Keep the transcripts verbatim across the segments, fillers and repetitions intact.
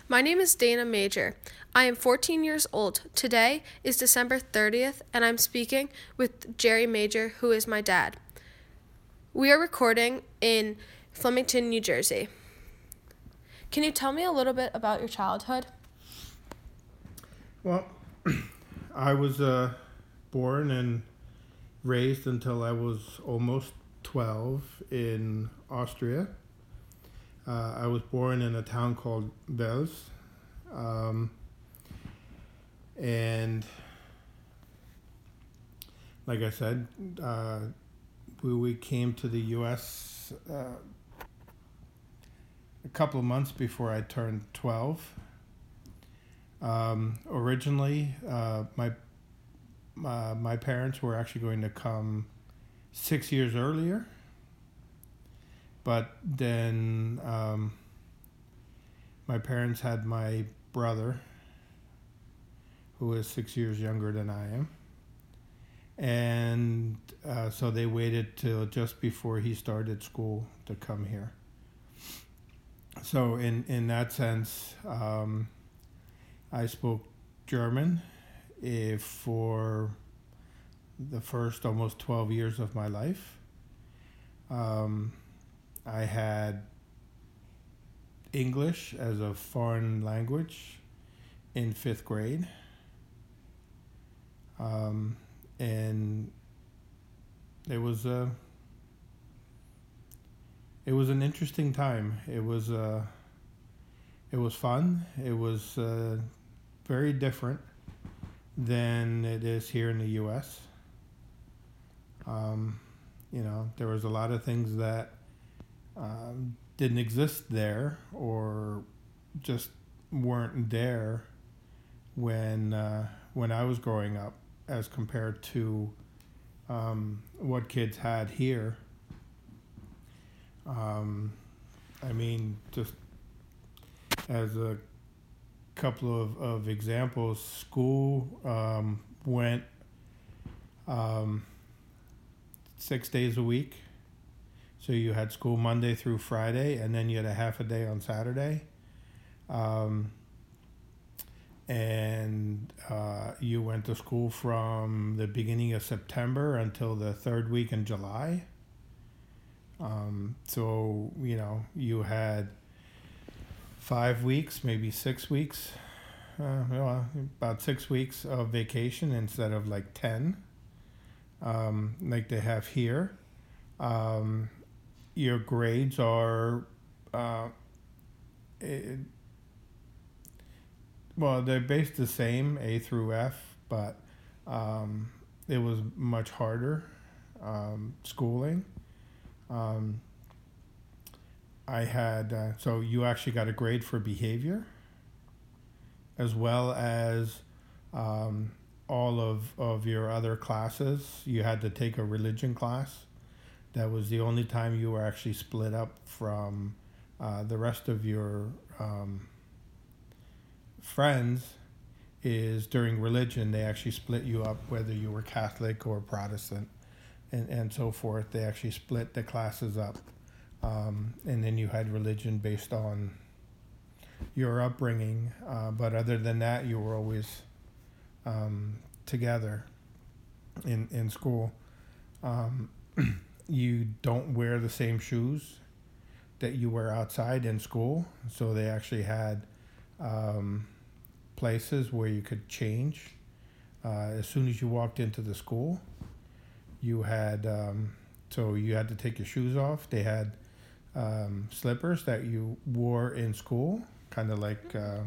My name is Dana Major. I am fourteen years old. Today is December thirtieth, and I'm speaking with Jerry Major, who is my dad. We are recording in Flemington, New Jersey. Can you tell me a little bit about your childhood? Well, I was uh, born and raised until I was almost twelve in Austria. Uh, I was born in a town called Wels. Um, and like I said, uh, we, we came to the U S uh, a couple of months before I turned twelve. Um, originally, uh, my uh, my parents were actually going to come six years earlier, but then um, my parents had my brother, who is six years younger than I am, and uh, so they waited till just before he started school to come here. So in in that sense, um, I spoke German uh, for the first almost twelve years of my life. Um, I had English as a foreign language in fifth grade. Um, and it was a, it was an interesting time. It was uh, it was fun. It was uh, very different than it is here in the U S. Um, you know, there was a lot of things that um, didn't exist there or just weren't there when uh, when I was growing up, as compared to um, what kids had here. Um, I mean, just as a couple of, of examples, school um, went um, six days a week. So you had school Monday through Friday, and then you had a half a day on Saturday. Um, and uh, you went to school from the beginning of September until the third week in July. Um, so, you know, you had five weeks, maybe six weeks, uh, well, about six weeks of vacation instead of like ten, um, like they have here. Um, your grades are, uh, it, well, they're based the same, A through F, but um, it was much harder um, schooling. Um, I had, uh, so you actually got a grade for behavior, as well as um, all of, of your other classes. You had to take a religion class. That was the only time you were actually split up from uh, the rest of your um, friends. Is during religion, they actually split you up, whether you were Catholic or Protestant, and, and so forth. They actually split the classes up. Um, and then you had religion based on your upbringing. Uh, but other than that, you were always um, together in, in school. Um, you don't wear the same shoes that you wear outside in school. So they actually had um, places where you could change. Uh, as soon as you walked into the school, you had, um, so you had to take your shoes off. They had um, slippers that you wore in school, kind of like, uh,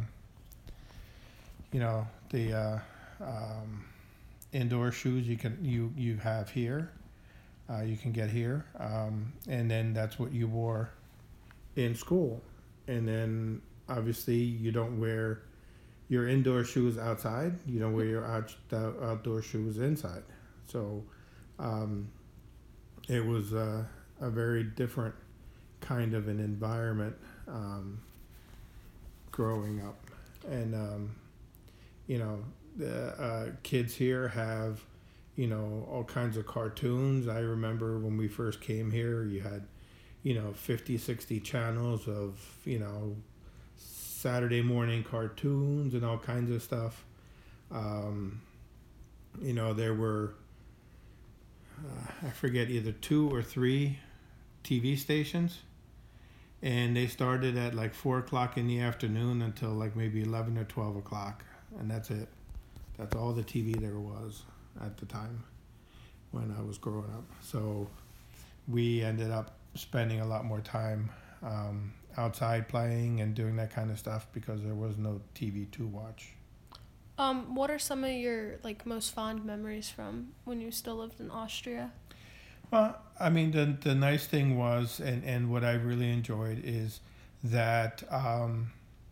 you know, the uh, um, indoor shoes you can you you have here. Uh, you can get here, um, and then that's what you wore in school. And then obviously you don't wear your indoor shoes outside. You don't wear your out, outdoor shoes inside. So um, it was uh, a very different kind of an environment um, growing up. And, um, you know, the uh, kids here have, you know, all kinds of cartoons. I remember when we first came here, you had, you know, fifty, sixty channels of, you know, Saturday morning cartoons and all kinds of stuff. Um, you know, there were, uh, I forget, either two or three T V stations. And they started at like four o'clock in the afternoon until like maybe eleven or twelve o'clock. And that's it. That's all the T V there was at the time when I was growing up. So we ended up spending a lot more time um, outside playing and doing that kind of stuff because there was no T V to watch. Um, what are some of your like most fond memories from when you still lived in Austria? Well, I mean, the the nice thing was, and, and what I really enjoyed is that um,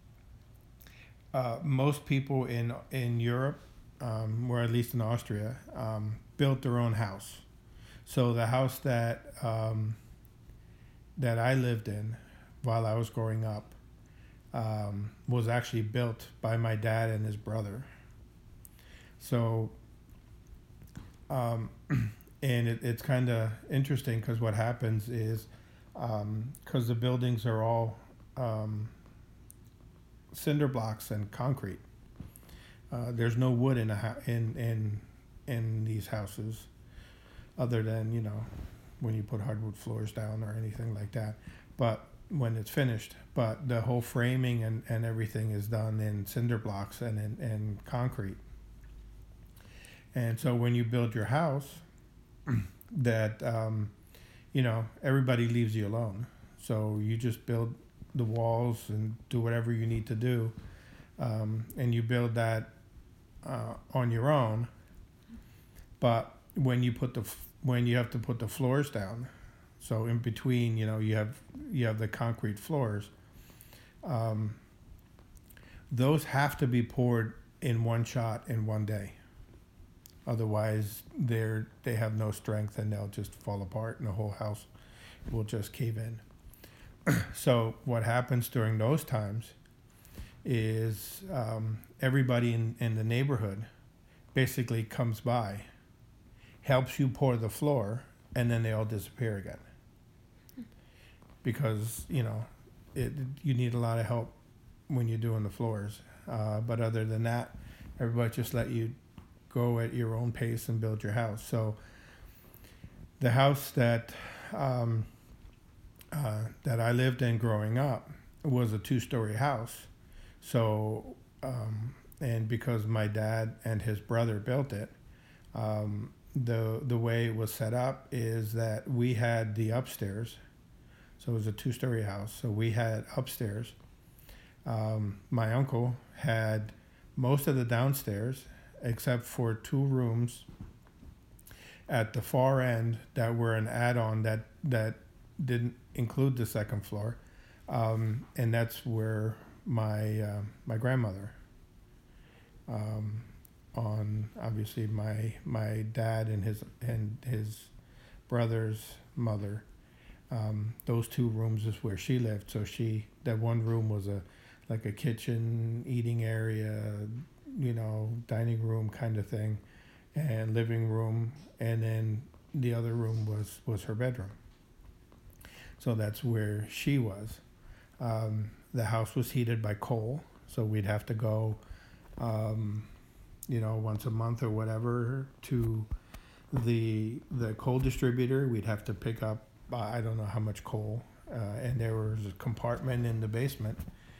uh, most people in in Europe, um, or at least in Austria, um, built their own house. So the house that um, that I lived in while I was growing up um, was actually built by my dad and his brother. So. Um, And it, it's kind of interesting because what happens is, because um, the buildings are all um, cinder blocks and concrete. Uh, there's no wood in a ha- in in in these houses, other than, you know, when you put hardwood floors down or anything like that. But when it's finished, but the whole framing and, and everything is done in cinder blocks and in and concrete. And so when you build your house, that um, you know, everybody leaves you alone, so you just build the walls and do whatever you need to do, um, and you build that uh, on your own. But when you put the f- when you have to put the floors down, so in between, you know, you have you have the concrete floors. Um, those have to be poured in one shot in one day. Otherwise, they're they have no strength and they'll just fall apart and the whole house will just cave in. So what happens during those times is um, everybody in, in the neighborhood basically comes by, helps you pour the floor, and then they all disappear again. Because, you know, it, you need a lot of help when you're doing the floors. Uh, but other than that, everybody just let you go at your own pace and build your house. So the house that um, uh, that I lived in growing up was a two-story house. So um, and because my dad and his brother built it, um, the the way it was set up is that we had the upstairs. So it was a two-story house. So we had upstairs. Um, my uncle had most of the downstairs, except for two rooms at the far end that were an add-on that, that didn't include the second floor, um, and that's where my uh, my grandmother, um, on obviously my my dad and his and his brother's mother, um, those two rooms is where she lived. So she that one room was a like a kitchen, eating area, you know, dining room kind of thing, and living room, and then the other room was, was her bedroom. So that's where she was. Um, the house was heated by coal, so we'd have to go, um, you know, once a month or whatever to the the coal distributor. We'd have to pick up, uh, I don't know how much coal, uh, and there was a compartment in the basement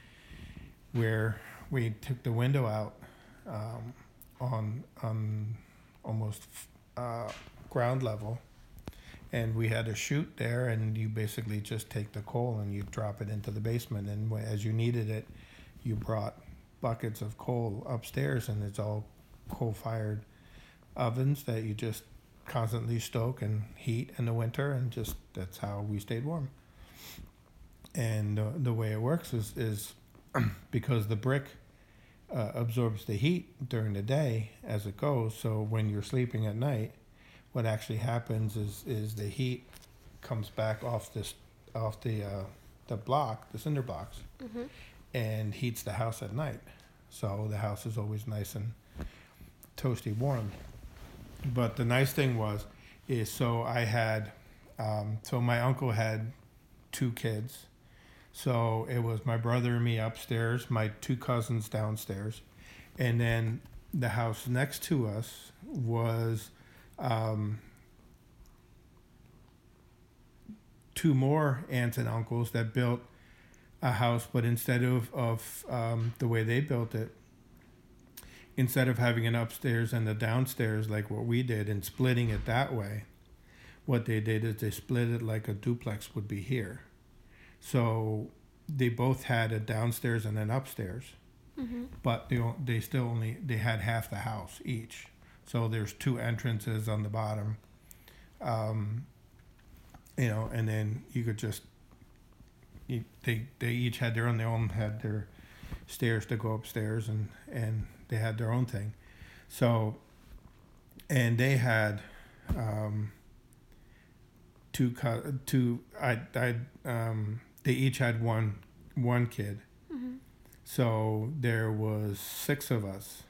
where we took the window out um, on on almost uh, ground level, and we had a chute there, and you basically just take the coal and you drop it into the basement, and when, as you needed it, you brought buckets of coal upstairs, and it's all coal-fired ovens that you just constantly stoke and heat in the winter, and just that's how we stayed warm. And uh, the way it works is is because the brick uh, absorbs the heat during the day as it goes. So when you're sleeping at night, what actually happens is is the heat comes back off this off the uh, the block, the cinder blocks, mm-hmm. and heats the house at night. So the house is always nice and toasty warm. But the nice thing was, is so I had, um, so my uncle had two kids. So it was my brother and me upstairs, my two cousins downstairs, and then the house next to us was um, two more aunts and uncles that built a house, but instead of, of um, the way they built it, instead of having an upstairs and a downstairs like what we did and splitting it that way, what they did is they split it like a duplex would be here. So they both had a downstairs and an upstairs, Mm-hmm. but they o- they still only they had half the house each. So there's two entrances on the bottom, um, you know, and then you could just you, they they each had their own. They all had their stairs to go upstairs, and and they had their own thing. So, and they had um, two co- two I I um, they each had one one kid. Mm-hmm. So there was six of us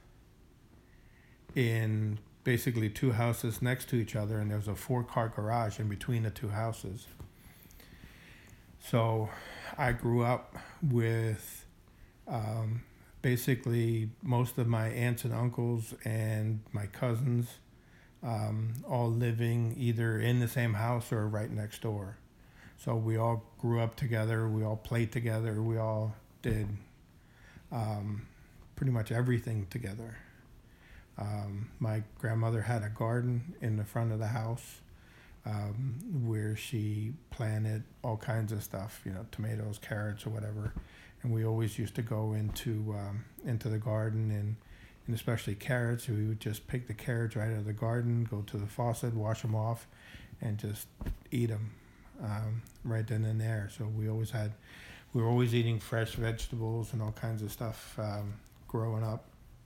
in basically two houses next to each other, and there was a four-car garage in between the two houses. So I grew up with um, basically most of my aunts and uncles and my cousins um, all living either in the same house or right next door. So we all grew up together, we all played together, we all did um, pretty much everything together. Um, my grandmother had a garden in the front of the house um, where she planted all kinds of stuff, you know, tomatoes, carrots, or whatever. And we always used to go into um, into the garden, and, and especially carrots. We would just pick the carrots right out of the garden, go to the faucet, wash them off, and just eat them um, right then and there. So we always had, we were always eating fresh vegetables and all kinds of stuff um, growing up.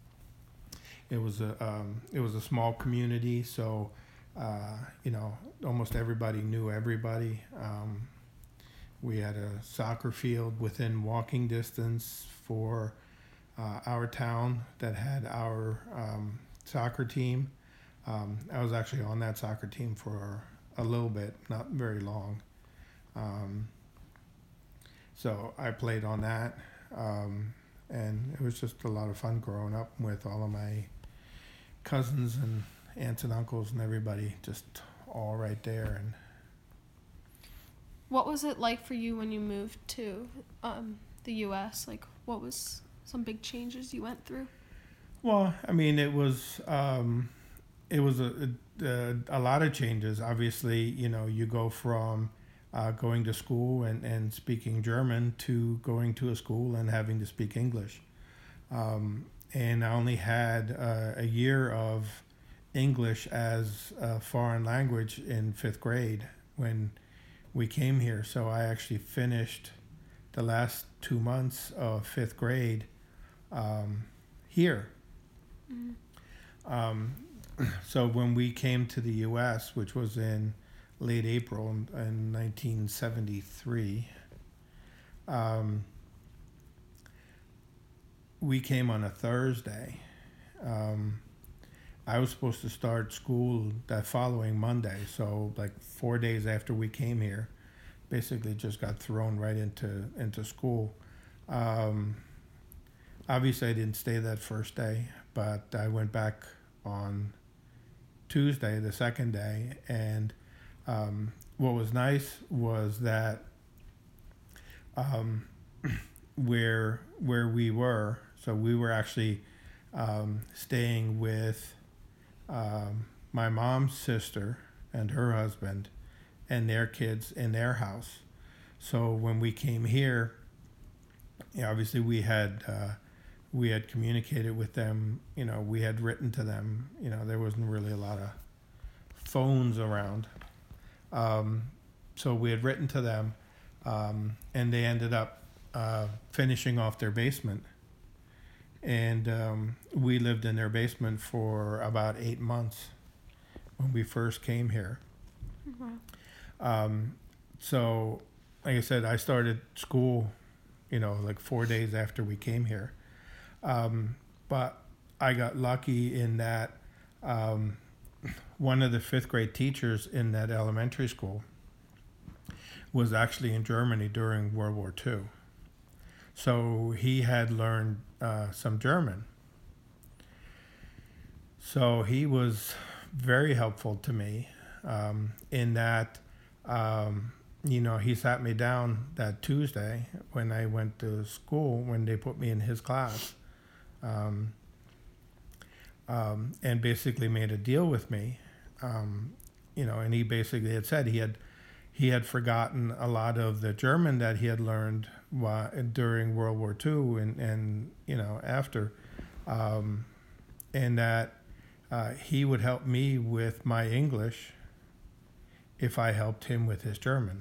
It was a um, it was a small community, so uh, you know, almost everybody knew everybody. Um, we had a soccer field within walking distance for uh, our town that had our um, soccer team. Um, I was actually on that soccer team for a little bit, not very long. Um, so I played on that, um, and it was just a lot of fun growing up with all of my cousins and aunts and uncles and everybody just all right there. And What was it like for you when you moved to um, the U S? Like, what was some big changes you went through? well, I mean, it was um, it was a, a a lot of changes. Obviously, you know, you go from uh, going to school and, and speaking German to going to a school and having to speak English. Um, and I only had uh, a year of English as a foreign language in fifth grade when we came here. So I actually finished the last two months of fifth grade um, here. Mm-hmm. Um, so when we came to the U S, which was in late April in, in nineteen seventy-three, um, we came on a Thursday. Um, I was supposed to start school that following Monday, so like four days after we came here, basically just got thrown right into into school. Um, obviously, I didn't stay that first day, but I went back on Tuesday, the second day, and um, what was nice was that um, where where we were, so we were actually um, staying with um, my mom's sister and her husband and their kids in their house. So when we came here, yeah, obviously we had uh, we had communicated with them. You know, we had written to them. You know, there wasn't really a lot of phones around, um, so we had written to them, um, and they ended up uh, finishing off their basement. And um, we lived in their basement for about eight months when we first came here. Mm-hmm. Um, so, like I said, I started school, you know, like four days after we came here. Um, but I got lucky in that um, one of the fifth grade teachers in that elementary school was actually in Germany during World War Two. So he had learned uh, some German. So he was very helpful to me um, in that, um, you know, he sat me down that Tuesday when I went to school, when they put me in his class, um, um, and basically made a deal with me. Um, you know, and he basically had said he had he had forgotten a lot of the German that he had learned while, during World War Two and, and you know, after, um, and that uh, he would help me with my English if I helped him with his German.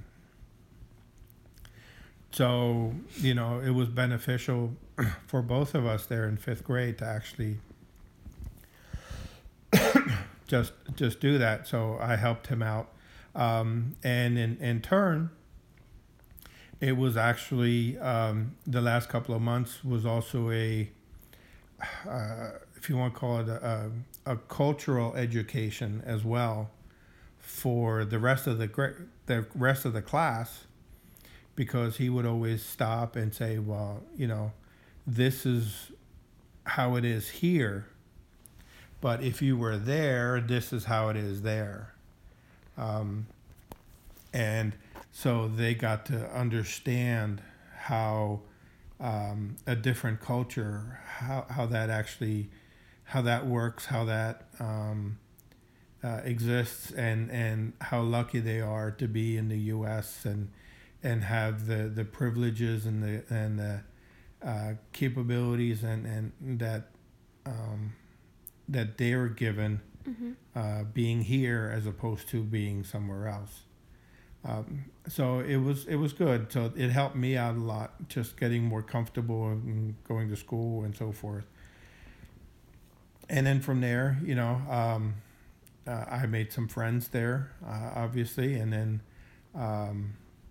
So, you know, it was beneficial for both of us there in fifth grade to actually just just do that. So I helped him out. Um, and in, in turn, it was actually, um, the last couple of months was also a, uh, if you want to call it a, a, a cultural education as well for the rest of the gra- the rest of the class, because he would always stop and say, well, you know, this is how it is here, but if you were there, this is how it is there. Um, and so they got to understand how um, a different culture, how, how that actually, how that works, how that um, uh, exists, and, and how lucky they are to be in the U S and and have the, the privileges and the and the uh, capabilities and, and that um, that they were given. Mm-hmm. Uh, being here as opposed to being somewhere else. Um, so it was it was good. So it helped me out a lot, just getting more comfortable and going to school and so forth. And then from there, you know, um, uh, I made some friends there, uh, obviously, and then um,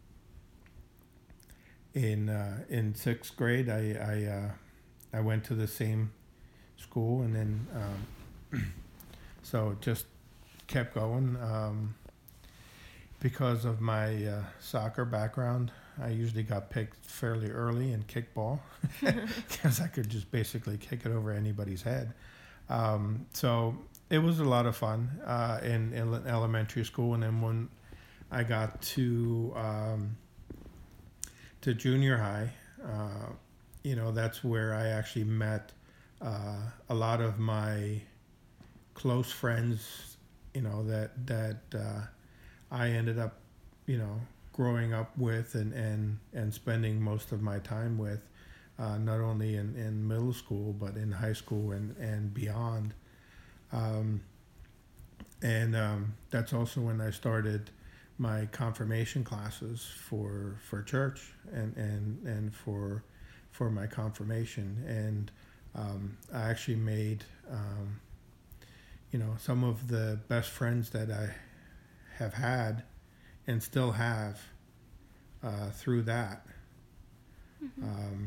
in uh, in sixth grade, I I, uh, I went to the same school, and then. Um, So just kept going. Um, because of my uh, soccer background, I usually got picked fairly early in kickball because I could just basically kick it over anybody's head. Um, so it was a lot of fun uh, in, in elementary school, and then when I got to um, to junior high, uh, you know, that's where I actually met uh, a lot of my close friends, you know, that that uh, I ended up, you know, growing up with and, and, and spending most of my time with, uh, not only in, in middle school, but in high school and, and beyond. Um, and um, that's also when I started my confirmation classes for for church and, and, and for for my confirmation. And um, I actually made... Um, you know, some of the best friends that I have had and still have uh, through that. Mm-hmm. Um,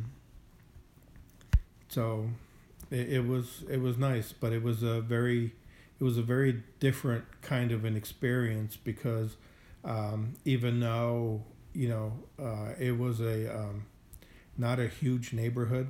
so it, it was it was nice, but it was a very it was a very different kind of an experience because um, even though you know uh, it was a um, not a huge neighborhood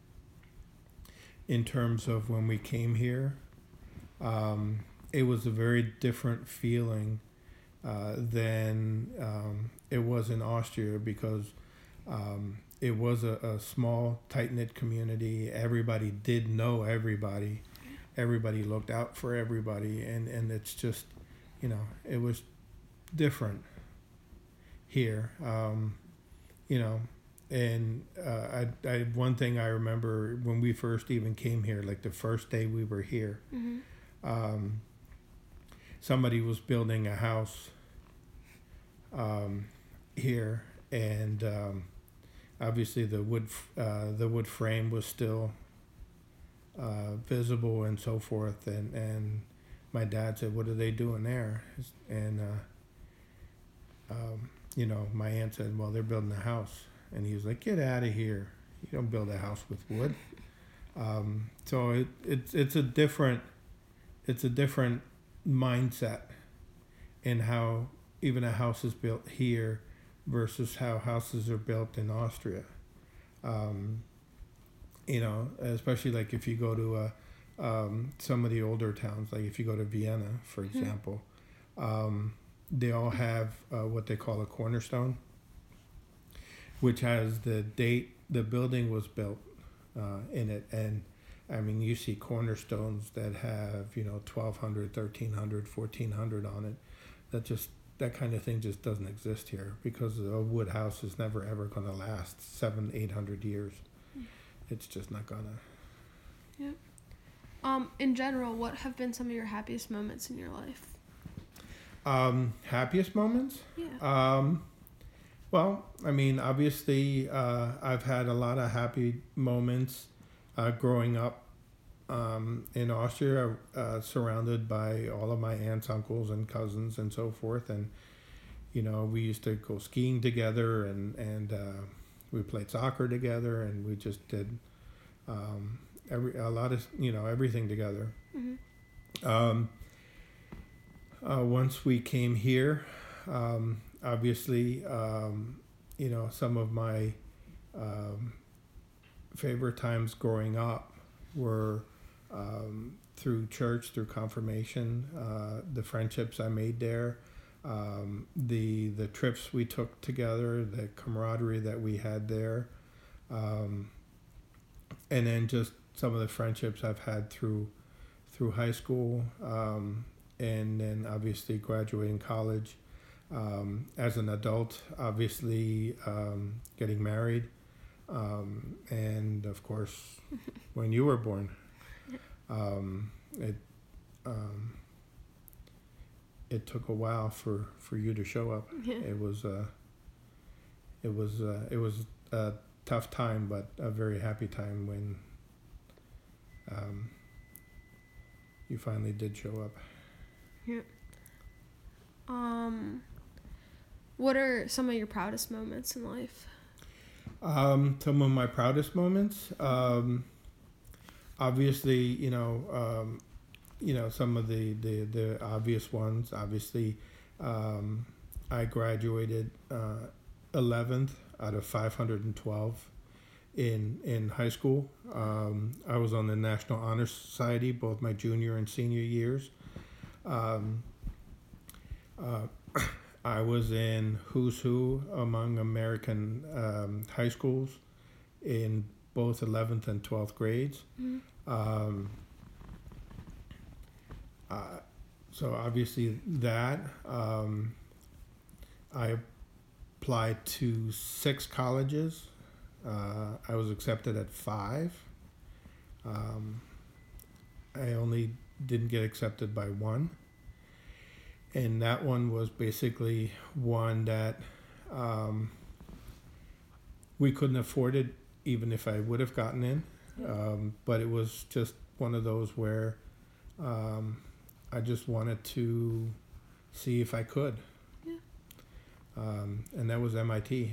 in terms of when we came here. Um, it was a very different feeling uh, than um, it was in Austria because um, it was a, a small, tight-knit community. Everybody did know everybody. Everybody looked out for everybody, and, and it's just, you know, it was different here, um, you know. And uh, I, I, one thing I remember when we first even came here, like the first day we were here, mm-hmm. Um, somebody was building a house um, here, and um, obviously the wood uh, the wood frame was still uh, visible and so forth. And, and my dad said, "What are they doing there?" And uh, um, you know, my aunt said, "Well, they're building a house." And he was like, "Get out of here! You don't build a house with wood." um, so it, it's it's a different. It's a different mindset in how even a house is built here versus how houses are built in Austria. Um, you know, especially like if you go to a, um, some of the older towns, like if you go to Vienna, for example, um, they all have uh, what they call a cornerstone, which has the date the building was built uh, in it. And I mean, you see cornerstones that have, you know, twelve hundred, thirteen hundred, fourteen hundred on it. That just, that kind of thing just doesn't exist here, because a wood house is never ever going to last seven, eight hundred years. Mm. It's just not gonna. Yeah. Um, in general, what have been some of your happiest moments in your life? Um, happiest moments? Yeah. Um, well, I mean, obviously, uh, I've had a lot of happy moments uh, growing up um, in Austria, uh, surrounded by all of my aunts, uncles, and cousins, and so forth. And you know, we used to go skiing together, and and uh, we played soccer together, and we just did um, every a lot of you know everything together. Mm-hmm. Um, uh, once we came here, um, obviously, um, you know, some of my um, favorite times growing up were um, through church, through confirmation, uh, the friendships I made there, um, the the trips we took together, the camaraderie that we had there, um, and then just some of the friendships I've had through through high school, um, and then obviously graduating college. Um, as an adult, obviously um, getting married, um, and of course when you were born. Um, it um, it took a while for, for you to show up. Yeah. It was uh, it was uh, it was a tough time, but a very happy time when um, you finally did show up. Yeah. Um, what are some of your proudest moments in life? Um, some of my proudest moments. Um, Obviously, you know, um, you know some of the, the, the obvious ones. Obviously, um, I graduated uh, eleventh out of five hundred twelve in in high school. Um, I was on the National Honor Society both my junior and senior years. Um, uh, I was in Who's Who among American um, high schools in both eleventh and twelfth grades. Mm-hmm. Um, uh, so obviously that, um, I applied to six colleges. Uh, I was accepted at five. Um, I only didn't get accepted by one. And that one was basically one that um, we couldn't afford it, even if I would have gotten in. Um, but it was just one of those where um, I just wanted to see if I could. Yeah. Um, and that was M I T.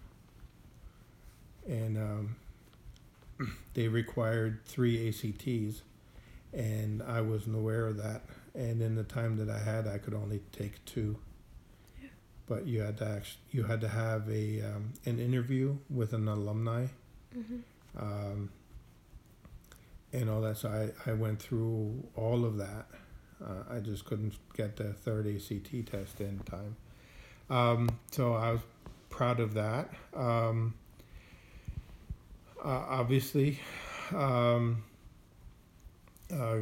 And um, they required three A C Ts, and I wasn't aware of that. And in the time that I had, I could only take two. Yeah. But you had to actually, you had to have a um, an interview with an alumni. Mm-hmm. Um, and all that. So I, I went through all of that. Uh, I just couldn't get the third A C T test in time. Um, so I was proud of that. Um, uh, obviously, um, uh,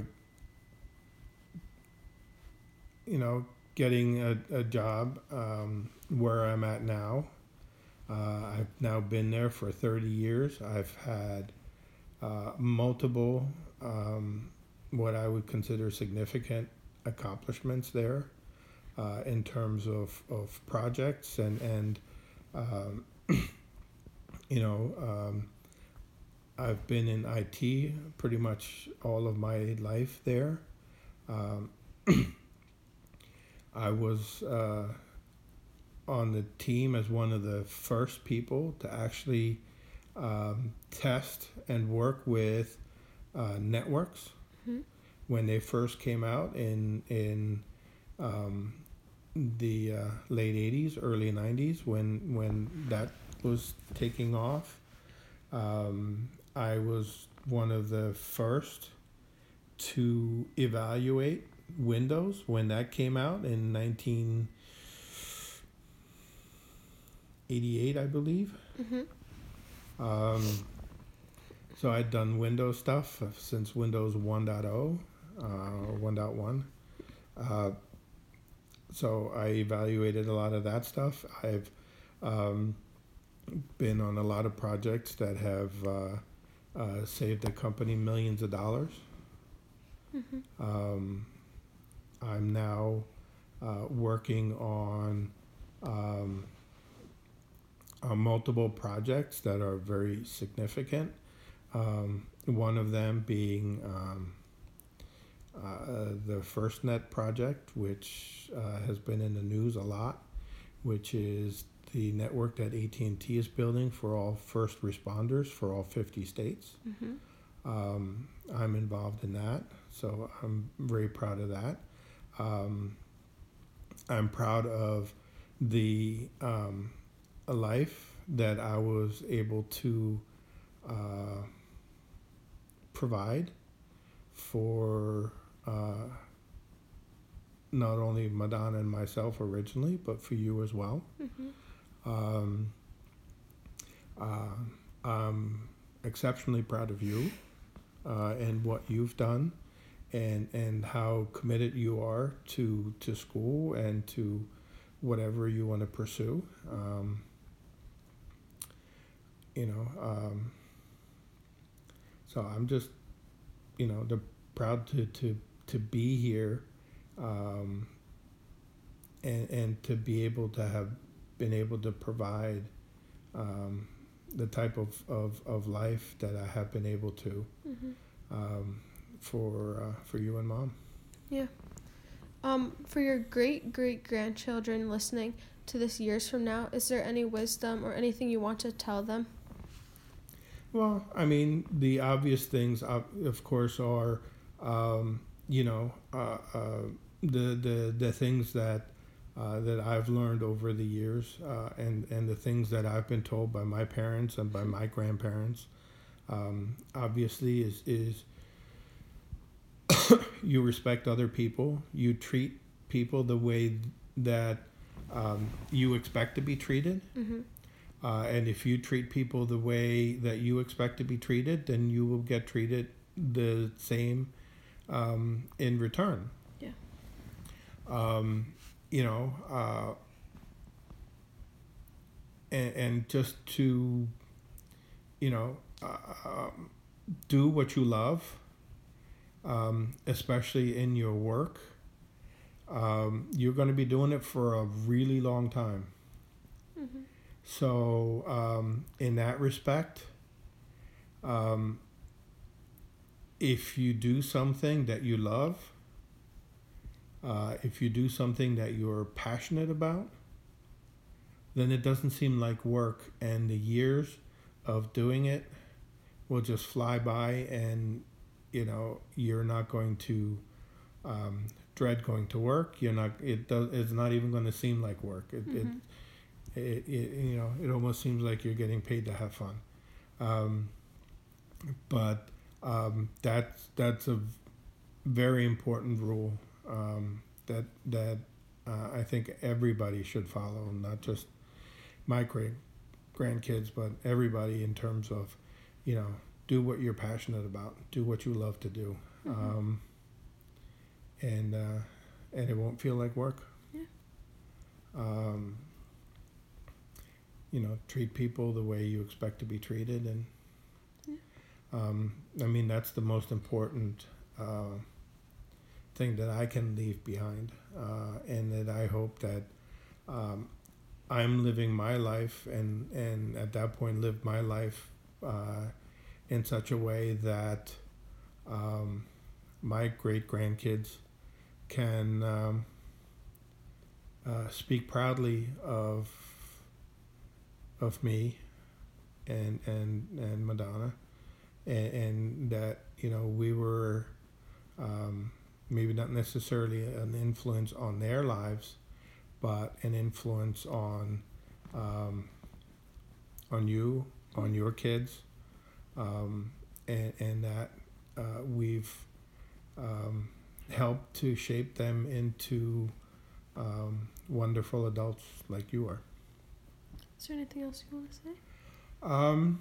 you know, getting a, a job um, where I'm at now. Uh, I've now been there for thirty years. I've had Uh, multiple, um, what I would consider significant accomplishments there uh, in terms of, of projects and, and um, you know, um, I've been in I T pretty much all of my life there. Um, I was uh, on the team as one of the first people to actually Um, test and work with uh, networks mm-hmm. when they first came out in in um, the uh, late eighties, early nineties, when when that was taking off. Um, I was one of the first to evaluate Windows when that came out in nineteen eighty-eight, I believe. Mm-hmm. Um, so I'd done Windows stuff since Windows one point oh uh, or one point one. Uh, so I evaluated a lot of that stuff. I've um, been on a lot of projects that have uh, uh, saved the company millions of dollars. Mm-hmm. Um, I'm now uh, working on, um, on multiple projects that are very significant. Um, one of them being um, uh, the FirstNet project, which uh, has been in the news a lot, which is the network that A T and T is building for all first responders for all fifty states. Mm-hmm. Um, I'm involved in that, so I'm very proud of that. Um, I'm proud of the um, a life that I was able to uh, provide for uh, not only Madonna and myself originally, but for you as well. Mm-hmm. Um, uh, I'm exceptionally proud of you uh, and what you've done, and and how committed you are to to school and to whatever you want to pursue. Um, you know, um, so I'm just, you know, the proud to to to be here, um, and and to be able to have been able to provide um, the type of, of, of life that I have been able to Mm-hmm. um, for uh, for you and Mom. Yeah. Um, for your great great grandchildren listening to this years from now, is there any wisdom or anything you want to tell them? Well, I mean, the obvious things, of, of course, are um, you know uh, uh, the the the things that uh, that I've learned over the years, uh, and and the things that I've been told by my parents and by my grandparents. Um, obviously, is is you respect other people. You treat people the way that um, you expect to be treated. Mm-hmm. Uh, and if you treat people the way that you expect to be treated, then you will get treated the same um, in return. Yeah. Um, you know, uh, and, and just to, you know, uh, do what you love, um, especially in your work. Um, you're going to be doing it for a really long time. Mm-hmm. So, um, in that respect, um, if you do something that you love, uh, if you do something that you're passionate about, then it doesn't seem like work, and the years of doing it will just fly by, and you know you're not going to um, dread going to work. You're not. It does. It's not even going to seem like work. It, Mm-hmm. it It, it, you know, it almost seems like you're getting paid to have fun. Um, but um, that's that's a very important rule um, that that uh, I think everybody should follow, not just my great grandkids, but everybody, in terms of, you know, do what you're passionate about, do what you love to do, Mm-hmm. um, and uh, and it won't feel like work. Yeah. Um, you know, treat people the way you expect to be treated, and Yeah. um, I mean that's the most important uh, thing that I can leave behind, uh, and that I hope that um, I'm living my life, and and at that point live my life uh, in such a way that um, my great grandkids can um, uh, speak proudly of of me and and and Madonna, and, and that you know we were um, maybe not necessarily an influence on their lives, but an influence on um, on you, on your kids, um, and and that uh, we've um, helped to shape them into um, wonderful adults like you are. Is there anything else you want to say? Um,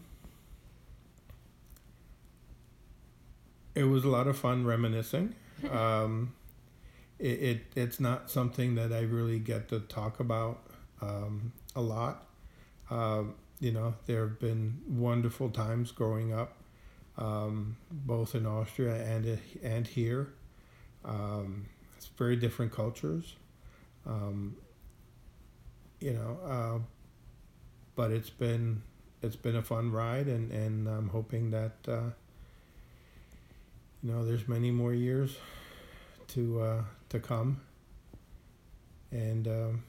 it was a lot of fun reminiscing. Um, it, it it's not something that I really get to talk about um, a lot. Um, you know, there have been wonderful times growing up, um, both in Austria and and here. Um, it's very different cultures. Um, you know, uh, but it's been it's been a fun ride, and, and I'm hoping that uh, you know there's many more years to uh, to come, and um,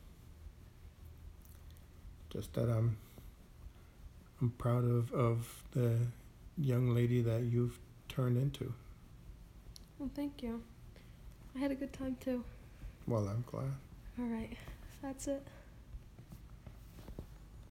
just that I'm I'm proud of, of the young lady that you've turned into. Well, thank you. I had a good time too. Well, I'm glad. All right, that's it.